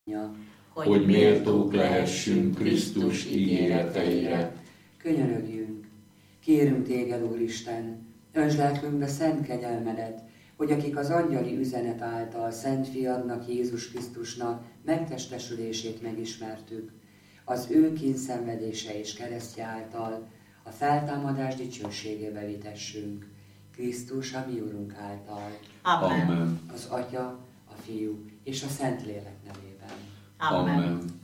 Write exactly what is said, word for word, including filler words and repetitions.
hogy méltók lehessünk Krisztus ígéreteire. Könyörögjünk, kérünk téged, Úristen, öntsd lelkünkbe szent kegyelmedet, hogy akik az angyali üzenet által Szent Fiadnak, Jézus Krisztusnak megtestesülését megismertük, az ő kínszenvedése és keresztje által a feltámadás dicsőségébe vitessünk. Krisztus, a mi Urunk által. Amen. Az Atya, a Fiú és a Szentlélek nevében. Amen.